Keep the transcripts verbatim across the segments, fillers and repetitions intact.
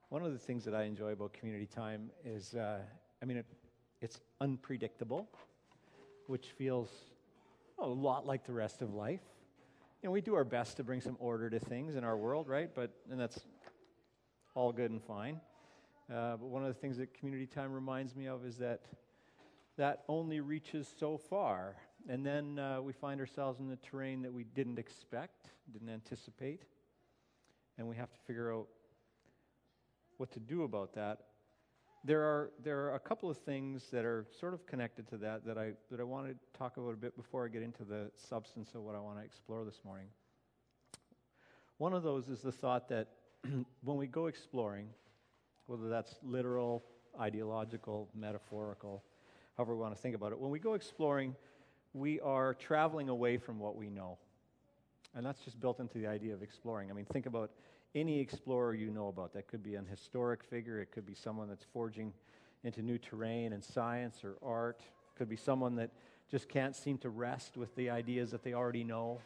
One of the things that I enjoy about community time is, uh, I mean, it, it's unpredictable, which feels a lot like the rest of life. You know, we do our best to bring some order to things in our world, right? But and that's all good and fine. Uh, but one of the things that community time reminds me of is that that only reaches so far, and then uh, we find ourselves in the terrain that we didn't expect, didn't anticipate, and we have to figure out what to do about that. There are there are a couple of things that are sort of connected to that that I that I want to talk about a bit before I get into the substance of what I want to explore this morning. One of those is the thought that when we go exploring, whether that's literal, ideological, metaphorical, however we want to think about it, when we go exploring, we are traveling away from what we know. And that's just built into the idea of exploring. I mean, think about any explorer you know about. That could be an historic figure. It could be someone that's forging into new terrain in science or art. It could be someone that just can't seem to rest with the ideas that they already know.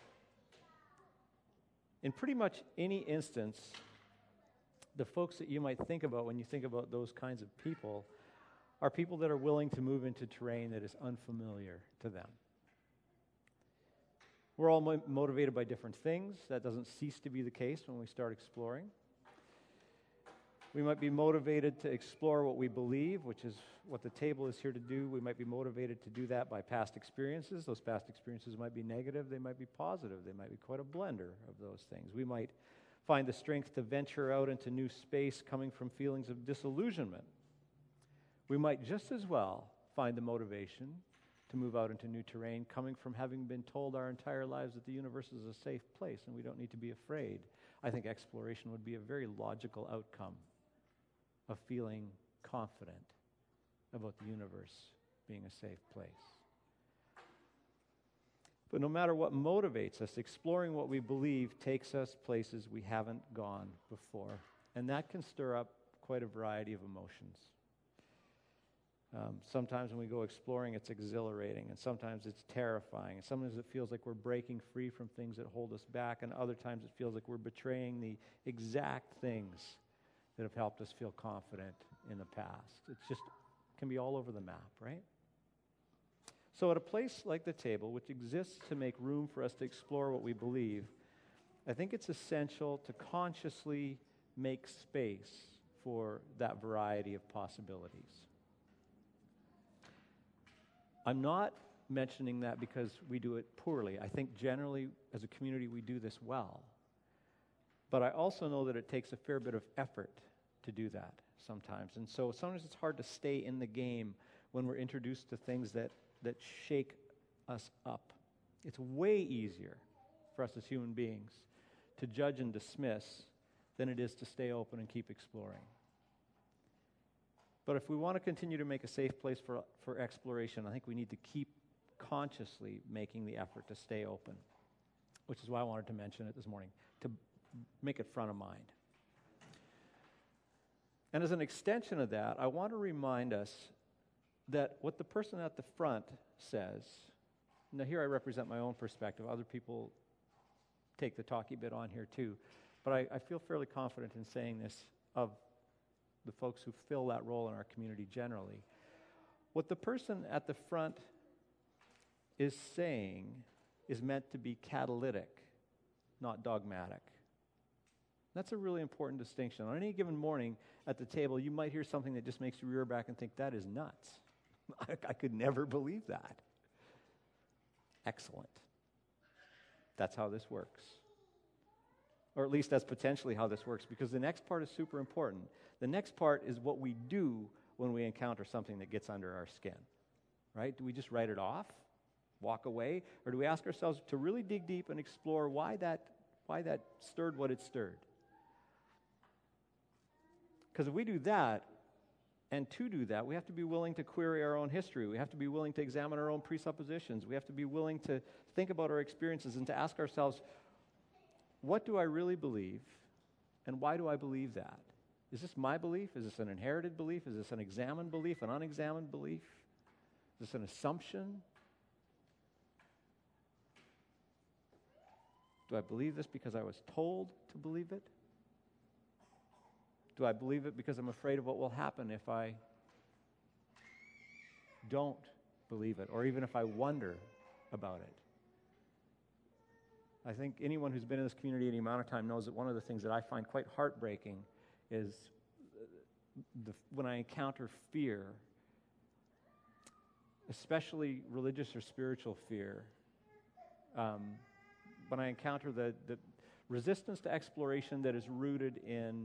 In pretty much any instance, the folks that you might think about when you think about those kinds of people are people that are willing to move into terrain that is unfamiliar to them. We're all mo- motivated by different things. That doesn't cease to be the case when we start exploring. We might be motivated to explore what we believe, which is what the table is here to do. We might be motivated to do that by past experiences. Those past experiences might be negative. They might be positive. They might be quite a blender of those things. We might find the strength to venture out into new space coming from feelings of disillusionment. We might just as well find the motivation to move out into new terrain coming from having been told our entire lives that the universe is a safe place and we don't need to be afraid. I think exploration would be a very logical outcome of feeling confident about the universe being a safe place. But no matter what motivates us, exploring what we believe takes us places we haven't gone before. And that can stir up quite a variety of emotions. Um, sometimes when we go exploring, it's exhilarating, and sometimes it's terrifying, and sometimes it feels like we're breaking free from things that hold us back, and other times it feels like we're betraying the exact things that have helped us feel confident in the past. It's just can be all over the map, right? So at a place like the table, which exists to make room for us to explore what we believe, I think it's essential to consciously make space for that variety of possibilities. I'm not mentioning that because we do it poorly. I think generally, as a community, we do this well. But I also know that it takes a fair bit of effort to do that sometimes. And so sometimes it's hard to stay in the game when we're introduced to things that, that shake us up. It's way easier for us as human beings to judge and dismiss than it is to stay open and keep exploring. But if we want to continue to make a safe place for, for exploration, I think we need to keep consciously making the effort to stay open, which is why I wanted to mention it this morning, to make it front of mind. And as an extension of that, I want to remind us that what the person at the front says, now here I represent my own perspective, other people take the talky bit on here too, but I, I feel fairly confident in saying this of the folks who fill that role in our community generally. What the person at the front is saying is meant to be catalytic, not dogmatic. That's a really important distinction. On any given morning at the table, you might hear something that just makes you rear back and think, that is nuts. I, I could never believe that. Excellent. That's how this works. Or at least that's potentially how this works, because the next part is super important. The next part is what we do when we encounter something that gets under our skin, right? Do we just write it off, walk away, or do we ask ourselves to really dig deep and explore why that, why that stirred what it stirred? Because if we do that, and to do that, we have to be willing to query our own history. We have to be willing to examine our own presuppositions. We have to be willing to think about our experiences and to ask ourselves, what do I really believe, and why do I believe that? Is this my belief? Is this an inherited belief? Is this an examined belief, an unexamined belief? Is this an assumption? Do I believe this because I was told to believe it? Do I believe it because I'm afraid of what will happen if I don't believe it, or even if I wonder about it? I think anyone who's been in this community any amount of time knows that one of the things that I find quite heartbreaking is the, when I encounter fear, especially religious or spiritual fear, um, when I encounter the, the resistance to exploration that is rooted in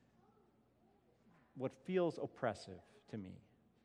what feels oppressive to me.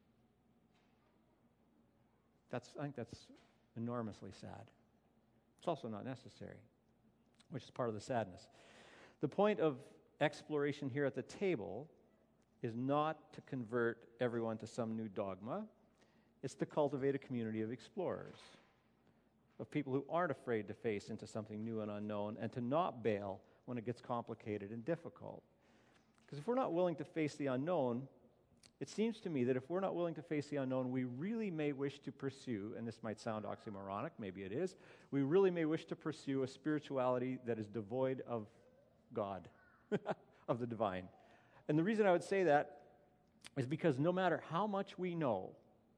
That's, I think that's enormously sad. It's also not necessary, which is part of the sadness. The point of exploration here at the table is not to convert everyone to some new dogma. It's to cultivate a community of explorers, of people who aren't afraid to face into something new and unknown, and to not bail when it gets complicated and difficult. Because if we're not willing to face the unknown, it seems to me that if we're not willing to face the unknown, we really may wish to pursue, and this might sound oxymoronic, maybe it is, we really may wish to pursue a spirituality that is devoid of God, of the divine. And the reason I would say that is because no matter how much we know,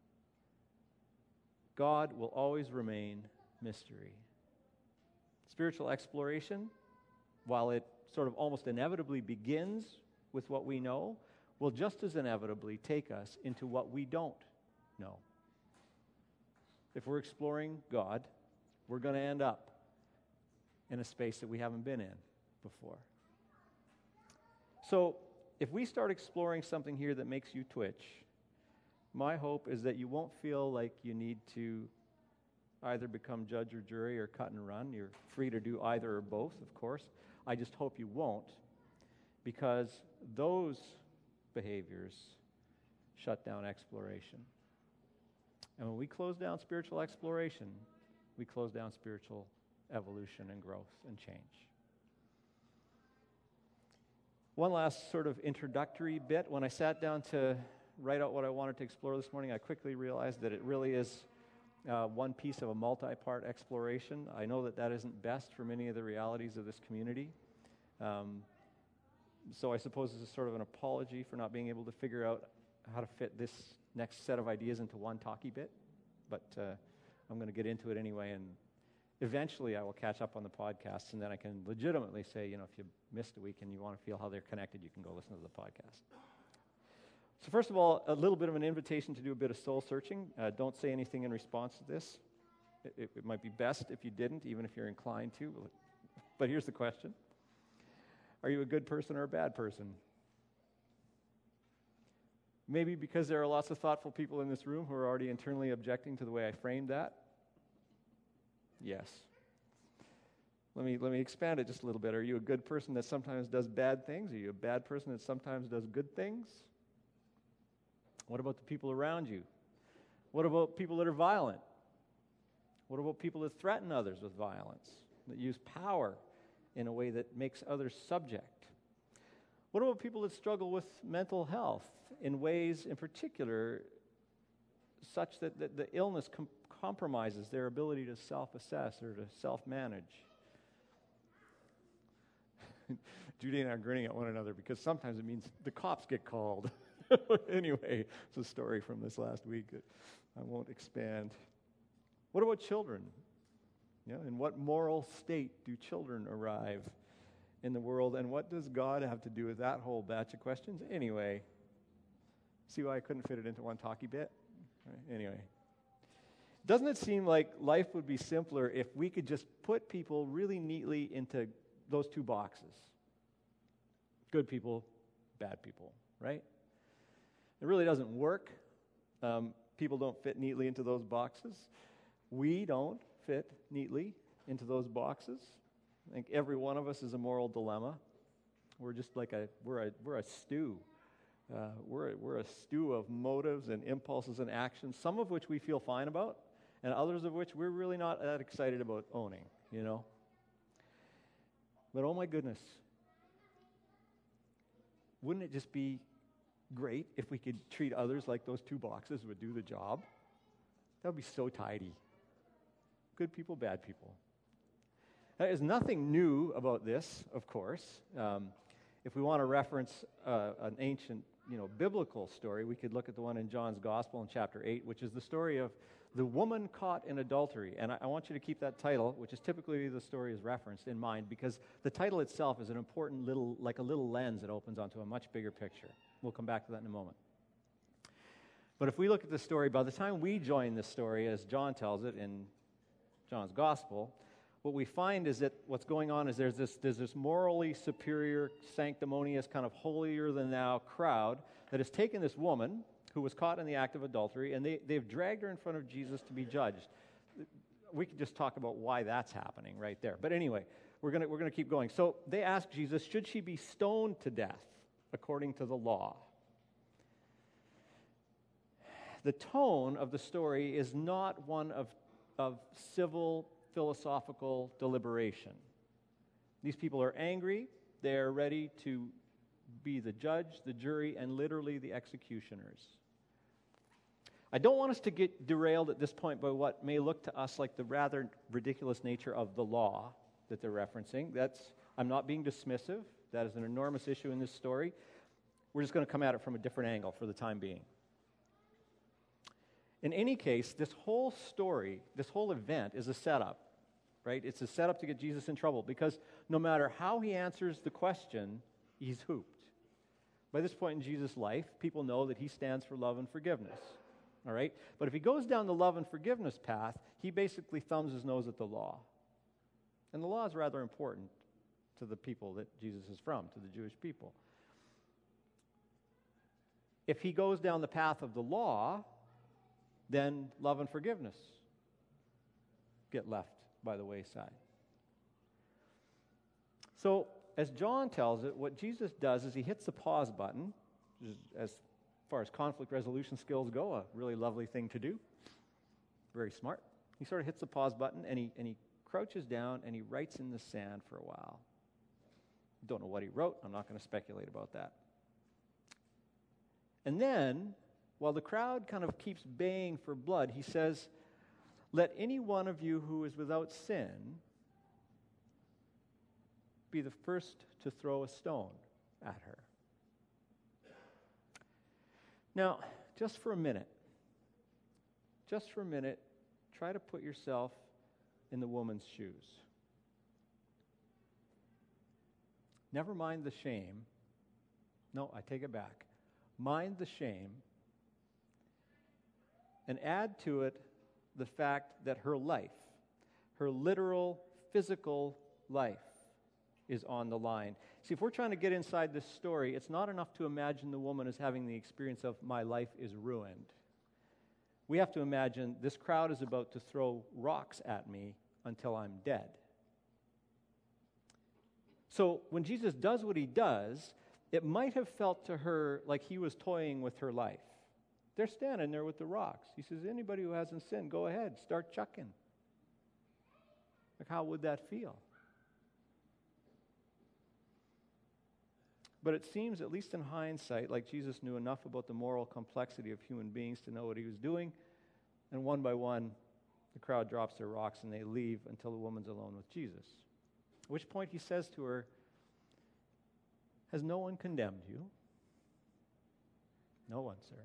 God will always remain mystery. Spiritual exploration, while it sort of almost inevitably begins with what we know, will just as inevitably take us into what we don't know. If we're exploring God, we're going to end up in a space that we haven't been in before. So, if we start exploring something here that makes you twitch, my hope is that you won't feel like you need to either become judge or jury or cut and run. You're free to do either or both, of course. I just hope you won't, because those behaviors shut down exploration. And when we close down spiritual exploration, we close down spiritual evolution and growth and change. One last sort of introductory bit. When I sat down to write out what I wanted to explore this morning, I quickly realized that it really is uh, one piece of a multi-part exploration. I know that that isn't best for many of the realities of this community. Um, so I suppose this is sort of an apology for not being able to figure out how to fit this next set of ideas into one talkie bit. But uh, I'm going to get into it anyway, and eventually I will catch up on the podcasts, and then I can legitimately say, you know, if you missed a week and you want to feel how they're connected, you can go listen to the podcast. So first of all, a little bit of an invitation to do a bit of soul searching. Uh, don't say anything in response to this. It, it, it might be best if you didn't, even if you're inclined to. But here's the question. Are you a good person or a bad person? Maybe because there are lots of thoughtful people in this room who are already internally objecting to the way I framed that. Yes. Let me let me expand it just a little bit. Are you a good person that sometimes does bad things? Are you a bad person that sometimes does good things? What about the people around you? What about people that are violent? What about people that threaten others with violence, that use power in a way that makes others subject? What about people that struggle with mental health in ways in particular such that, that the illness com- compromises their ability to self-assess or to self-manage? Judy and I are grinning at one another because sometimes it means the cops get called. Anyway, it's a story from this last week that I won't expand. What about children? You know, in what moral state do children arrive in the world, and what does God have to do with that whole batch of questions? Anyway, see why I couldn't fit it into one talkie bit? Right, anyway. Doesn't it seem like life would be simpler if we could just put people really neatly into those two boxes? Good people, bad people, right? It really doesn't work. Um, people don't fit neatly into those boxes. We don't fit neatly into those boxes. I think every one of us is a moral dilemma. We're just like a we're a we're a stew. Uh, we're a, we're a stew of motives and impulses and actions, some of which we feel fine about, and others of which we're really not that excited about owning. You know. But oh my goodness, wouldn't it just be great if we could treat others like those two boxes would do the job? That would be so tidy. Good people, bad people. There's nothing new about this, of course. Um, If we want to reference uh, an ancient, you know, biblical story, we could look at the one in John's Gospel in chapter eight, which is the story of the woman caught in adultery. And I, I want you to keep that title, which is typically the story is referenced, in mind, because the title itself is an important little, like a little lens that opens onto a much bigger picture. We'll come back to that in a moment. But if we look at the story, by the time we join this story, as John tells it in John's Gospel, what we find is that what's going on is there's this, there's this morally superior, sanctimonious, kind of holier-than-thou crowd that has taken this woman who was caught in the act of adultery, and they, they've dragged her in front of Jesus to be judged. We could just talk about why that's happening right there. But anyway, we're going we're gonna keep going. So they ask Jesus, should she be stoned to death according to the law? The tone of the story is not one of, of civil philosophical deliberation. These people are angry. They are ready to be the judge, the jury, and literally the executioners. I don't want us to get derailed at this point by what may look to us like the rather ridiculous nature of the law that they're referencing. That's, I'm not being dismissive. That is an enormous issue in this story. We're just going to come at it from a different angle for the time being. In any case, this whole story, this whole event is a setup, right? It's a setup to get Jesus in trouble, because no matter how he answers the question, he's hooped. By this point in Jesus' life, people know that he stands for love and forgiveness, all right? But if he goes down the love and forgiveness path, he basically thumbs his nose at the law. And the law is rather important to the people that Jesus is from, to the Jewish people. If he goes down the path of the law, then love and forgiveness get left by the wayside. So, as John tells it, what Jesus does is he hits the pause button, which is, as far as conflict resolution skills go, a really lovely thing to do. Very smart. He sort of hits the pause button, and he, and he crouches down, and he writes in the sand for a while. Don't know what he wrote. I'm not going to speculate about that. And then, while the crowd kind of keeps baying for blood, he says, "Let any one of you who is without sin be the first to throw a stone at her." Now, just for a minute, just for a minute, try to put yourself in the woman's shoes. Never mind the shame. No, I take it back. Mind the shame. And add to it the fact that her life, her literal, physical life, is on the line. See, if we're trying to get inside this story, it's not enough to imagine the woman as having the experience of, my life is ruined. We have to imagine this crowd is about to throw rocks at me until I'm dead. So when Jesus does what he does, it might have felt to her like he was toying with her life. They're standing there with the rocks. He says, anybody who hasn't sinned, go ahead, start chucking. Like, how would that feel? But it seems, at least in hindsight, like Jesus knew enough about the moral complexity of human beings to know what he was doing. And one by one, the crowd drops their rocks and they leave until the woman's alone with Jesus. At which point he says to her, "Has no one condemned you?" "No one, sir."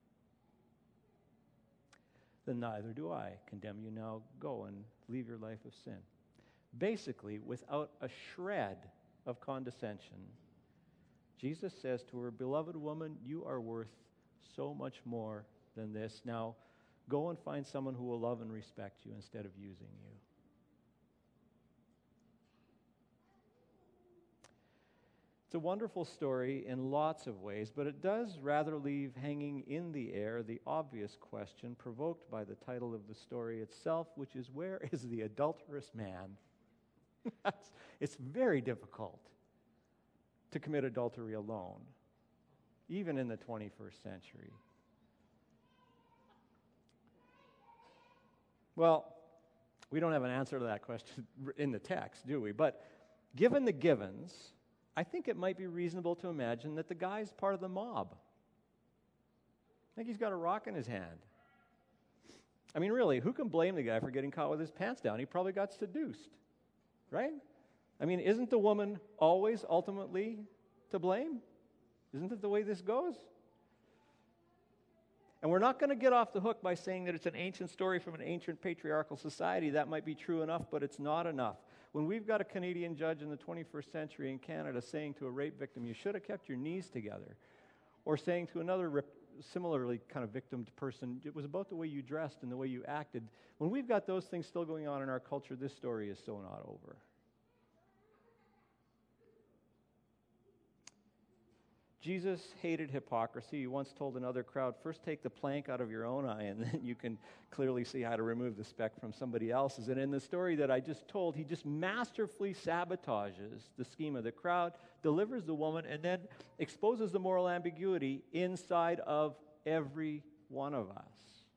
"Then neither do I condemn you. Now go and leave your life of sin." Basically, without a shred of condescension, Jesus says to her, "Beloved woman, you are worth so much more than this. Now go and find someone who will love and respect you instead of using you." It's a wonderful story in lots of ways, but it does rather leave hanging in the air the obvious question provoked by the title of the story itself, which is, where is the adulterous man? It's very difficult to commit adultery alone, even in the twenty-first century. Well, we don't have an answer to that question in the text, do we? But given the givens, I think it might be reasonable to imagine that the guy's part of the mob. I think he's got a rock in his hand. I mean, really, who can blame the guy for getting caught with his pants down? He probably got seduced, right? I mean, isn't the woman always ultimately to blame? Isn't that the way this goes? And we're not going to get off the hook by saying that it's an ancient story from an ancient patriarchal society. That might be true enough, but it's not enough. When we've got a Canadian judge in the twenty-first century in Canada saying to a rape victim, you should have kept your knees together, or saying to another rip, similarly kind of victimed person, it was about the way you dressed and the way you acted. When we've got those things still going on in our culture, this story is so not over. Jesus hated hypocrisy. He once told another crowd, first take the plank out of your own eye, and then you can clearly see how to remove the speck from somebody else's. And in the story that I just told, he just masterfully sabotages the scheme of the crowd, delivers the woman, and then exposes the moral ambiguity inside of every one of us.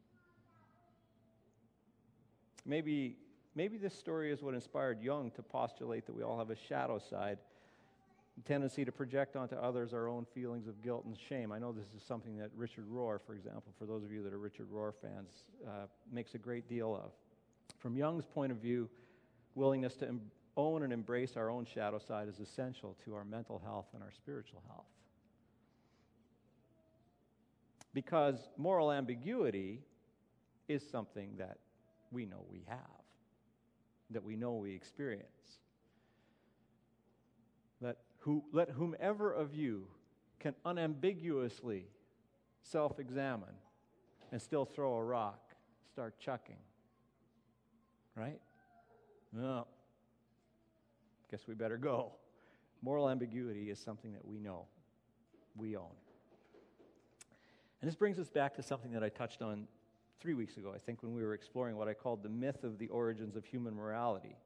Maybe, maybe this story is what inspired Jung to postulate that we all have a shadow side, tendency to project onto others our own feelings of guilt and shame. I know this is something that Richard Rohr, for example, for those of you that are Richard Rohr fans, uh, makes a great deal of. From Jung's point of view, willingness to em- own and embrace our own shadow side is essential to our mental health and our spiritual health. Because moral ambiguity is something that we know we have, that we know we experience. Let, who, let whomever of you can unambiguously self-examine and still throw a rock, start chucking. Right? No. Guess we better go. Moral ambiguity is something that we know, we own. And this brings us back to something that I touched on three weeks ago, I think, when we were exploring what I called the myth of the origins of human morality.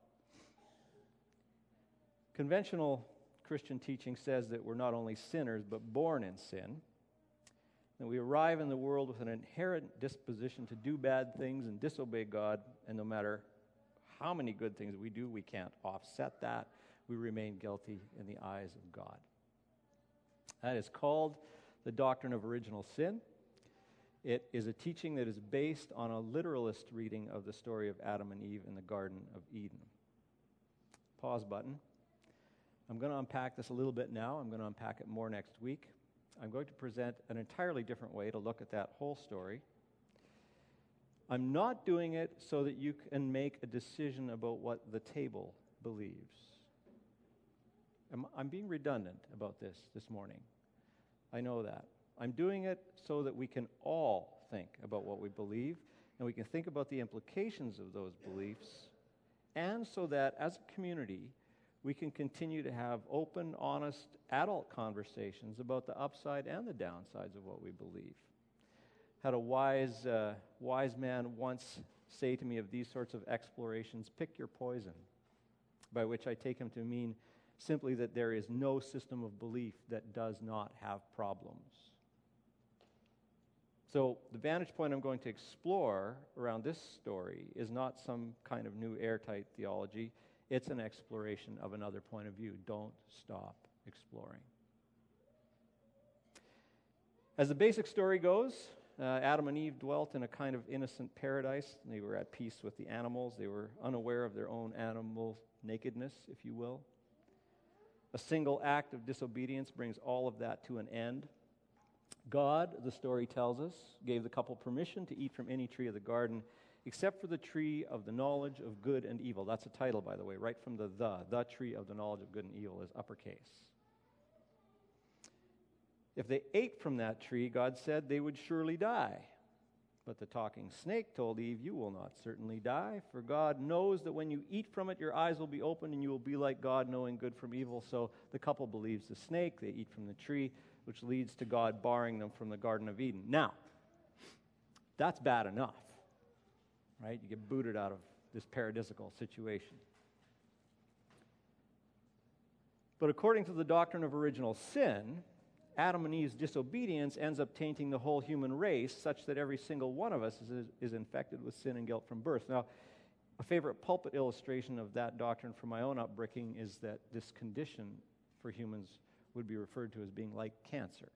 Conventional Christian teaching says that we're not only sinners, but born in sin, that we arrive in the world with an inherent disposition to do bad things and disobey God, and no matter how many good things we do, we can't offset that. We remain guilty in the eyes of God. That is called the doctrine of original sin. It is a teaching that is based on a literalist reading of the story of Adam and Eve in the Garden of Eden. Pause button. I'm going to unpack this a little bit now. I'm going to unpack it more next week. I'm going to present an entirely different way to look at that whole story. I'm not doing it so that you can make a decision about what the table believes. I'm, I'm being redundant about this this morning. I know that. I'm doing it so that we can all think about what we believe, and we can think about the implications of those beliefs, and so that as a community, we can continue to have open, honest, adult conversations about the upside and the downsides of what we believe. Had a wise, uh, wise man once say to me of these sorts of explorations, pick your poison, by which I take him to mean simply that there is no system of belief that does not have problems. So the vantage point I'm going to explore around this story is not some kind of new airtight theology. It's an exploration of another point of view. Don't stop exploring. As the basic story goes, uh, Adam and Eve dwelt in a kind of innocent paradise. They were at peace with the animals. They were unaware of their own animal nakedness, if you will. A single act of disobedience brings all of that to an end. God, the story tells us, gave the couple permission to eat from any tree of the garden, except for the tree of the knowledge of good and evil. That's a title, by the way, right from the the. The tree of the knowledge of good and evil is uppercase. If they ate from that tree, God said they would surely die. But the talking snake told Eve, you will not certainly die, for God knows that when you eat from it, your eyes will be opened and you will be like God, knowing good from evil. So the couple believes the snake, they eat from the tree, which leads to God barring them from the Garden of Eden. Now, that's bad enough, right? You get booted out of this paradisical situation. But according to the doctrine of original sin, Adam and Eve's disobedience ends up tainting the whole human race such that every single one of us is, is infected with sin and guilt from birth. Now, a favorite pulpit illustration of that doctrine from my own upbringing is that this condition for humans would be referred to as being like cancer.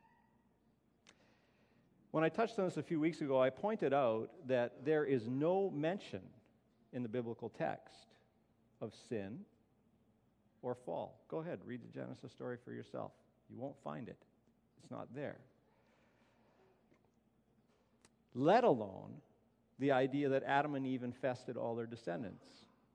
When I touched on this a few weeks ago, I pointed out that there is no mention in the biblical text of sin or fall. Go ahead, read the Genesis story for yourself. You won't find it. It's not there. Let alone the idea that Adam and Eve infested all their descendants.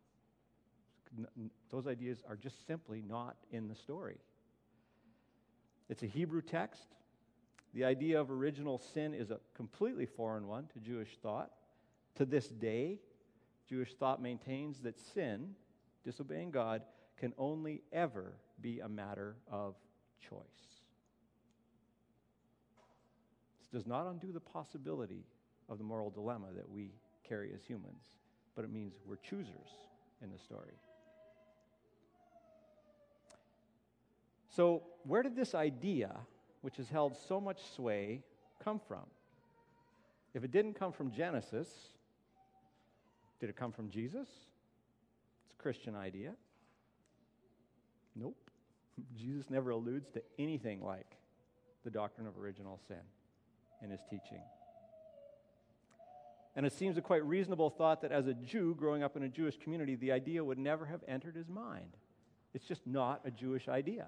Those ideas are just simply not in the story. It's a Hebrew text. The idea of original sin is a completely foreign one to Jewish thought. To this day, Jewish thought maintains that sin, disobeying God, can only ever be a matter of choice. This does not undo the possibility of the moral dilemma that we carry as humans, but it means we're choosers in the story. So, where did this idea, which has held so much sway, come from? If it didn't come from Genesis, did it come from Jesus? It's a Christian idea. Nope. Jesus never alludes to anything like the doctrine of original sin in his teaching. And it seems a quite reasonable thought that as a Jew growing up in a Jewish community, the idea would never have entered his mind. It's just not a Jewish idea.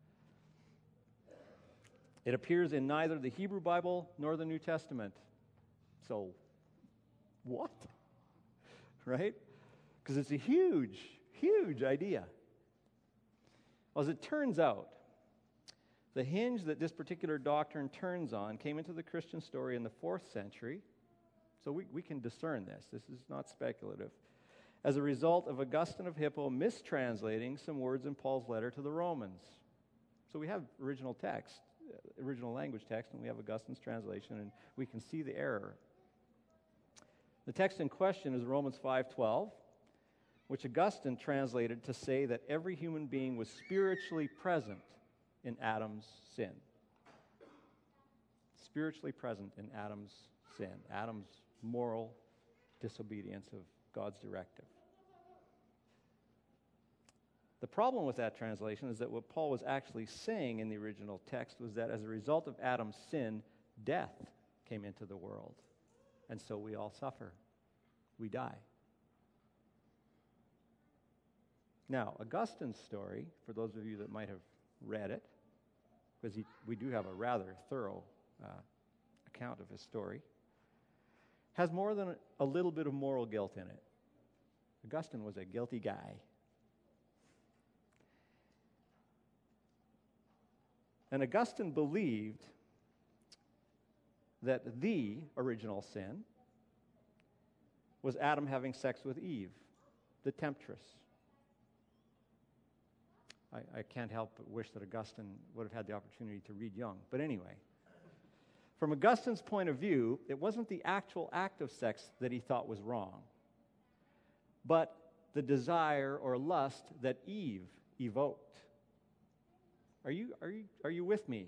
It appears in neither the Hebrew Bible nor the New Testament. So, what? Right? Because it's a huge, huge idea. Well, as it turns out, the hinge that this particular doctrine turns on came into the Christian story in the fourth century. So we, we can discern this. This is not speculative. As a result of Augustine of Hippo mistranslating some words in Paul's letter to the Romans. So we have original text, original language text, and we have Augustine's translation, and we can see the error. The text in question is Romans five twelve, which Augustine translated to say that every human being was spiritually present in Adam's sin. Spiritually present in Adam's sin, Adam's moral disobedience of God's directive. The problem with that translation is that what Paul was actually saying in the original text was that as a result of Adam's sin, death came into the world. And so we all suffer. We die. Now, Augustine's story, for those of you that might have read it, because we do have a rather thorough uh, account of his story, has more than a little bit of moral guilt in it. Augustine was a guilty guy. And Augustine believed that the original sin was Adam having sex with Eve, the temptress. I, I can't help but wish that Augustine would have had the opportunity to read Jung. But anyway, from Augustine's point of view, it wasn't the actual act of sex that he thought was wrong, but the desire or lust that Eve evoked. Are you, are you, are you with me?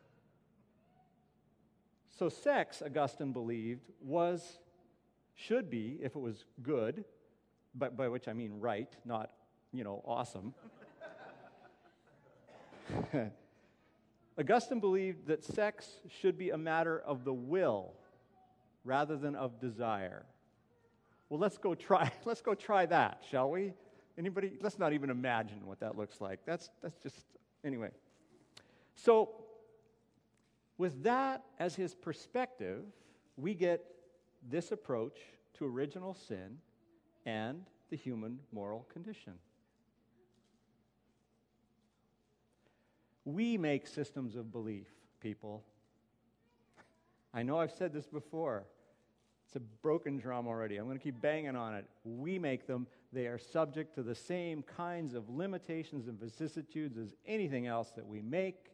So sex, Augustine believed, was, should be, if it was good, but by which I mean right, not, you know, awesome. Augustine believed that sex should be a matter of the will rather than of desire. Well, let's go try, let's go try that, shall we? Anybody? Let's not even imagine what that looks like. That's, that's just, anyway. So, with that as his perspective, we get this approach to original sin and the human moral condition. We make systems of belief, people. I know I've said this before. It's a broken drum already. I'm going to keep banging on it. We make them. They are subject to the same kinds of limitations and vicissitudes as anything else that we make.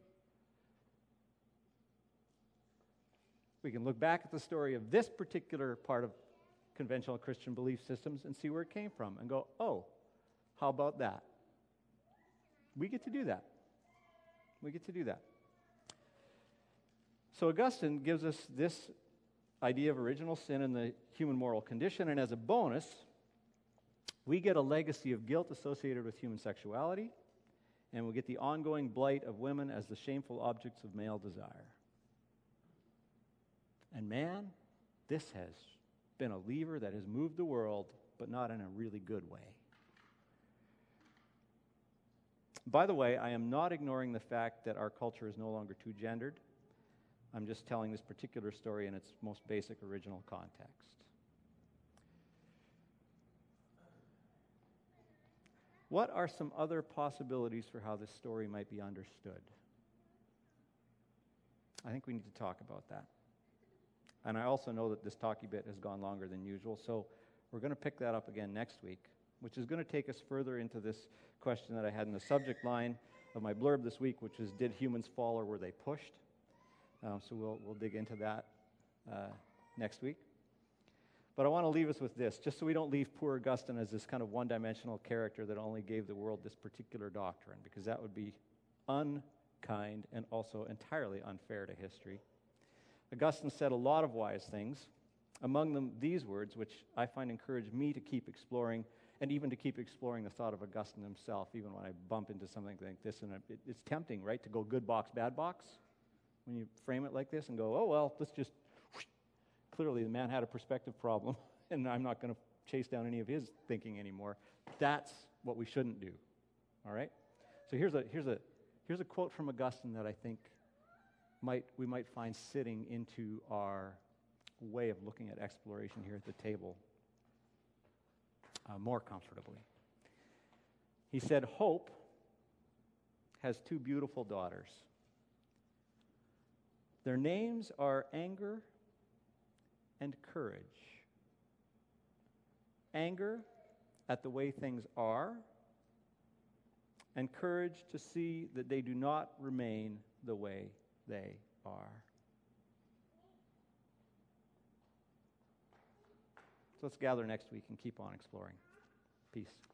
We can look back at the story of this particular part of conventional Christian belief systems and see where it came from and go, oh, how about that? We get to do that. We get to do that. So Augustine gives us this idea of original sin and the human moral condition, and as a bonus, we get a legacy of guilt associated with human sexuality, and we get the ongoing blight of women as the shameful objects of male desire. And man, this has been a lever that has moved the world, but not in a really good way. By the way, I am not ignoring the fact that our culture is no longer too gendered. I'm just telling this particular story in its most basic original context. What are some other possibilities for how this story might be understood? I think we need to talk about that. And I also know that this talky bit has gone longer than usual, so we're going to pick that up again next week, which is going to take us further into this question that I had in the subject line of my blurb this week, which is, did humans fall or were they pushed? Um, so we'll, we'll dig into that uh, next week. But I want to leave us with this, just so we don't leave poor Augustine as this kind of one-dimensional character that only gave the world this particular doctrine, because that would be unkind and also entirely unfair to history. Augustine said a lot of wise things, among them these words, which I find encourage me to keep exploring, and even to keep exploring the thought of Augustine himself, even when I bump into something like this. And it, it's tempting, right, to go good box, bad box, when you frame it like this and go, oh, well, let's just... Clearly, the man had a perspective problem, and I'm not going to chase down any of his thinking anymore. That's what we shouldn't do, all right? So here's a here's a here's a quote from Augustine that I think might we might find sitting into our way of looking at exploration here at the table uh, more comfortably. He said, "Hope has two beautiful daughters. Their names are anger and courage. Anger at the way things are, and courage to see that they do not remain the way they are." So let's gather next week and keep on exploring. Peace.